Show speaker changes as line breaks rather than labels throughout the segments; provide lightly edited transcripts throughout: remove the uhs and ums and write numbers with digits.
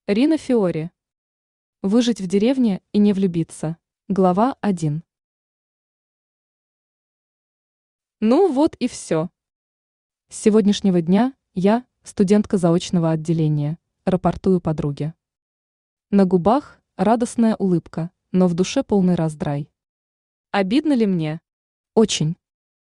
Рина Фиори. Выжить в деревне и не влюбиться. Глава 1. Ну вот и все. С сегодняшнего дня я, студентка заочного отделения, рапортую подруге. На губах радостная улыбка, но в душе полный раздрай. Обидно ли мне? Очень.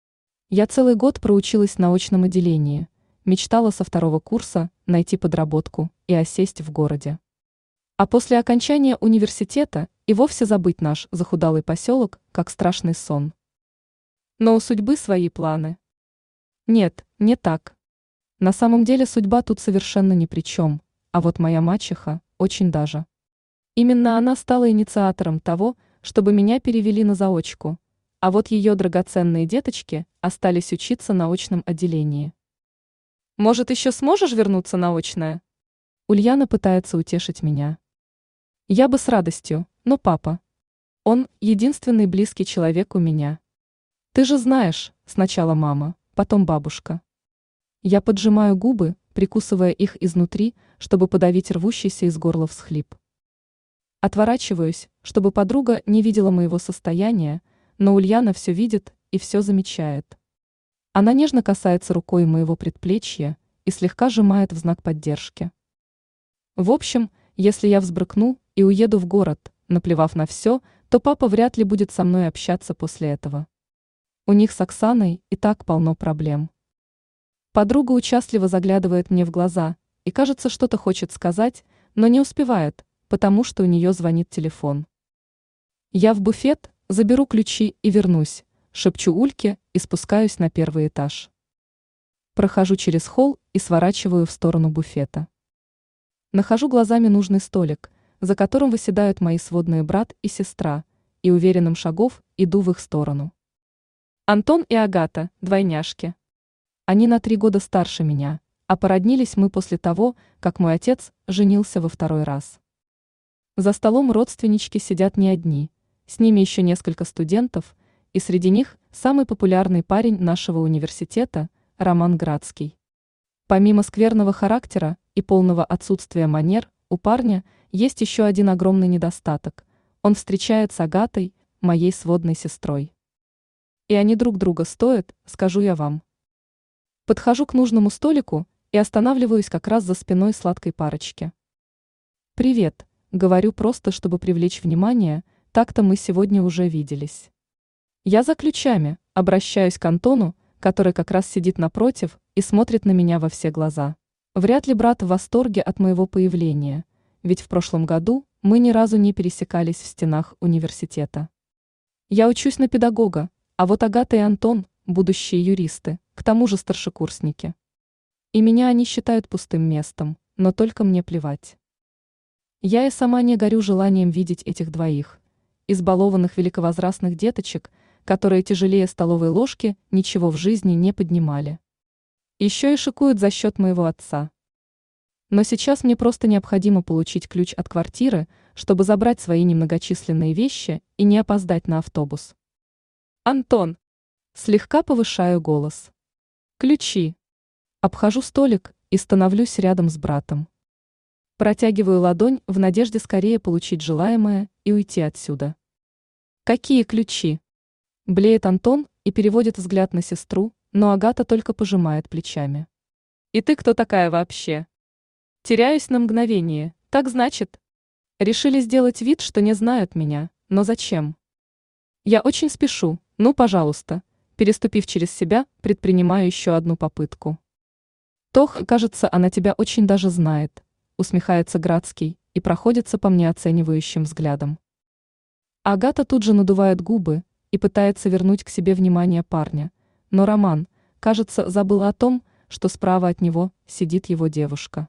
Я целый год проучилась на очном отделении, мечтала со второго курса найти подработку и осесть в городе. А после окончания университета и вовсе забыть наш захудалый поселок, как страшный сон. Но у судьбы свои планы. Нет, не так. На самом деле судьба тут совершенно ни при чем, а вот моя мачеха очень даже. Именно она стала инициатором того, чтобы меня перевели на заочку, а вот ее драгоценные деточки остались учиться на очном отделении. Может, еще сможешь вернуться на очное? Ульяна пытается утешить меня. Я бы с радостью, но папа. Он единственный близкий человек у меня. Ты же знаешь, сначала мама, потом бабушка. Я поджимаю губы, прикусывая их изнутри, чтобы подавить рвущийся из горла всхлип. Отворачиваюсь, чтобы подруга не видела моего состояния, но Ульяна все видит и все замечает. Она нежно касается рукой моего предплечья и слегка сжимает в знак поддержки. В общем, если я взбрыкну и уеду в город, наплевав на все, то папа вряд ли будет со мной общаться после этого. У них с Оксаной и так полно проблем. Подруга участливо заглядывает мне в глаза и, кажется, что-то хочет сказать, но не успевает, потому что у нее звонит телефон. Я в буфет, заберу ключи и вернусь, шепчу Ульке и спускаюсь на первый этаж. Прохожу через холл и сворачиваю в сторону буфета. Нахожу глазами нужный столик, за которым выседают мои сводные брат и сестра, и уверенным шагов иду в их сторону. Антон и Агата – двойняшки. Они на 3 года старше меня, а породнились мы после того, как мой отец женился во второй раз. За столом родственнички сидят не одни, с ними еще несколько студентов, и среди них самый популярный парень нашего университета – Роман Градский. Помимо скверного характера и полного отсутствия манер, у парня есть еще один огромный недостаток – он встречает с Агатой, моей сводной сестрой. И они друг друга стоят, скажу я вам. Подхожу к нужному столику и останавливаюсь как раз за спиной сладкой парочки. «Привет», — говорю просто, чтобы привлечь внимание, так-то мы сегодня уже виделись. Я за ключами, обращаюсь к Антону, который как раз сидит напротив и смотрит на меня во все глаза. Вряд ли брат в восторге от моего появления, ведь в прошлом году мы ни разу не пересекались в стенах университета. Я учусь на педагога, а вот Агата и Антон – будущие юристы, к тому же старшекурсники. И меня они считают пустым местом, но только мне плевать. Я и сама не горю желанием видеть этих двоих, избалованных великовозрастных деточек, которые тяжелее столовой ложки ничего в жизни не поднимали. Еще и шикуют за счет моего отца. Но сейчас мне просто необходимо получить ключ от квартиры, чтобы забрать свои немногочисленные вещи и не опоздать на автобус. «Антон!» Слегка повышаю голос. «Ключи!» Обхожу столик и становлюсь рядом с братом. Протягиваю ладонь в надежде скорее получить желаемое и уйти отсюда. «Какие ключи?» Блеет Антон и переводит взгляд на сестру, но Агата только пожимает плечами. «И ты кто такая вообще?» Теряюсь на мгновение, так значит? Решили сделать вид, что не знают меня, но зачем? Я очень спешу, ну пожалуйста, переступив через себя, предпринимаю еще одну попытку. «Тох, кажется, она тебя очень даже знает», усмехается Градский и проходится по мне оценивающим взглядом. Агата тут же надувает губы и пытается вернуть к себе внимание парня, но Роман, кажется, забыл о том, что справа от него сидит его девушка.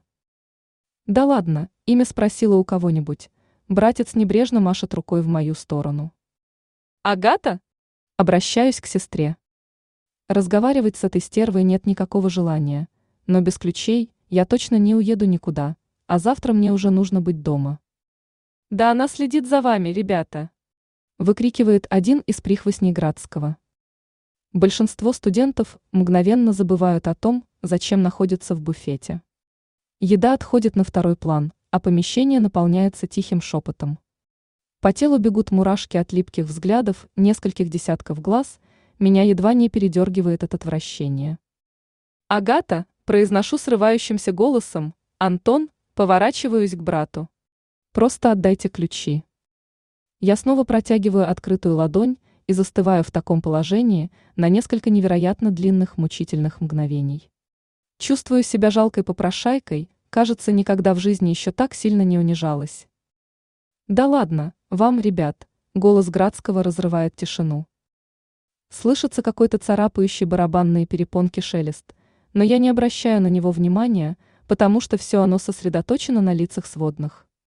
«Да ладно, имя спросила у кого-нибудь», братец небрежно машет рукой в мою сторону. «Агата?» Обращаюсь к сестре. Разговаривать с этой стервой нет никакого желания, но без ключей я точно не уеду никуда, а завтра мне уже нужно быть дома. «Да она следит за вами, ребята!» Выкрикивает один из прихвостней Градского. Большинство студентов мгновенно забывают о том, зачем находятся в буфете. Еда отходит на второй план, а помещение наполняется тихим шепотом. По телу бегут мурашки от липких взглядов нескольких десятков глаз, меня едва не передергивает от отвращения. «Агата!» – произношу срывающимся голосом. «Антон!» – поворачиваюсь к брату. «Просто отдайте ключи». Я снова протягиваю открытую ладонь и застываю в таком положении на несколько невероятно длинных мучительных мгновений. Чувствую себя жалкой попрошайкой, кажется, никогда в жизни еще так сильно не унижалась. «Да ладно, вам, ребят», — голос Градского разрывает тишину. Слышится какой-то царапающий барабанные перепонки шелест, но я не обращаю на него внимания, потому что все оно сосредоточено на лицах сводных.